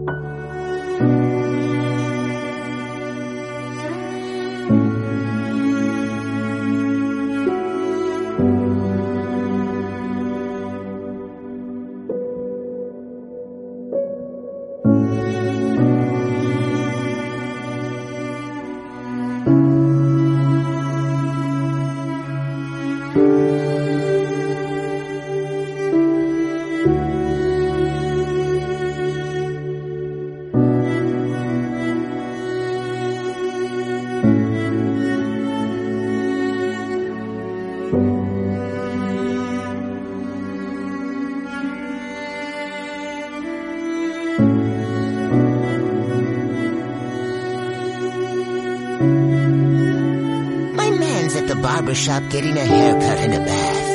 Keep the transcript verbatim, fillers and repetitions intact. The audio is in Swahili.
My man's at the barber shop getting a haircut and a bath.